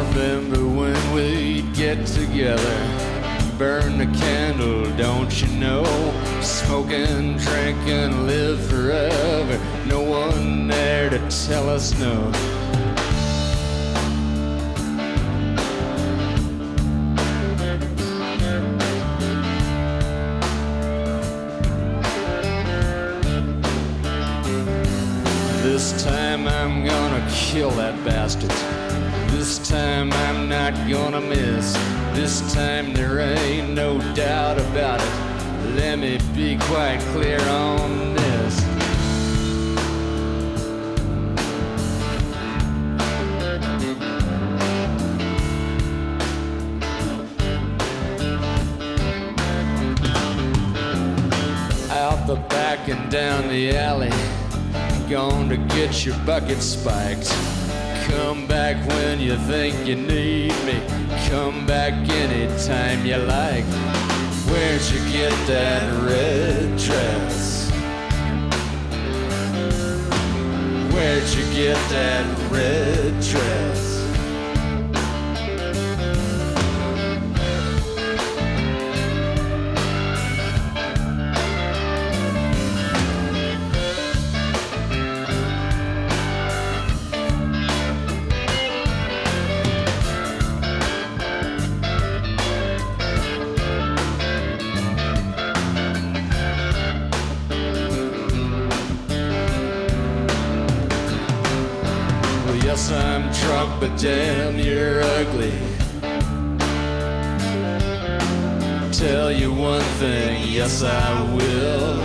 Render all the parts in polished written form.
Remember when we'd get together, burn the candle, don't you know? Smoking, drinking, live forever. No one there to tell us no. This time I'm gonna kill that bastard. This time I'm not gonna miss. This time there ain't no doubt about it. Let me be quite clear on this. Out the back and down the alley, going to get your bucket spiked. Come back when you think you need me. Come back anytime you like. Where'd you get that red dress? Where'd you get that red dress? Yes, I'm drunk, but damn, you're ugly. Tell you one thing, yes, I will.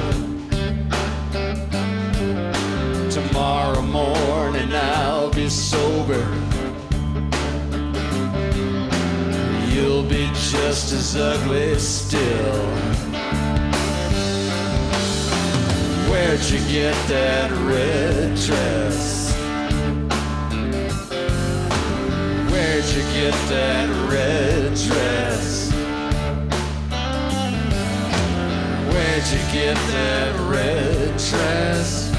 Tomorrow morning I'll be sober. You'll be just as ugly still. Where'd you get that red dress? Where'd you get that red dress? Where'd you get that red dress?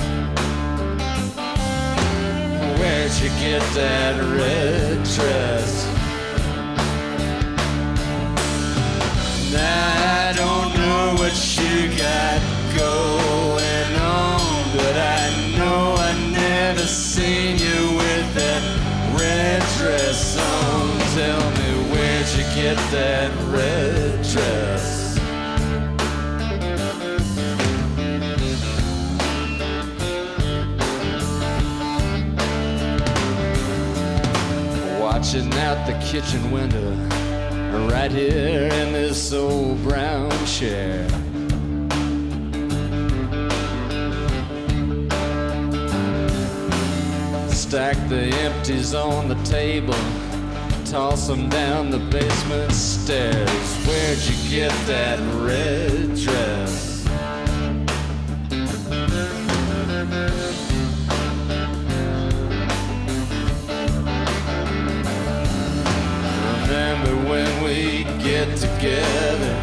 Where'd you get that red dress? Now I don't know what you got going on, but I know I never seen you with that red dress on. Tell me, where'd you get that red dress? Watching out the kitchen window, right here in this old brown chair. Stack the empties on the table, toss them down the basement stairs. Where'd you get that red dress? Remember when we get together?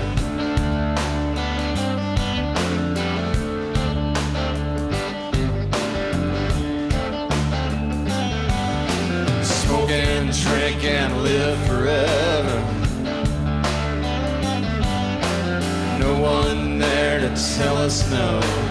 Drink and live forever. No one there to tell us no.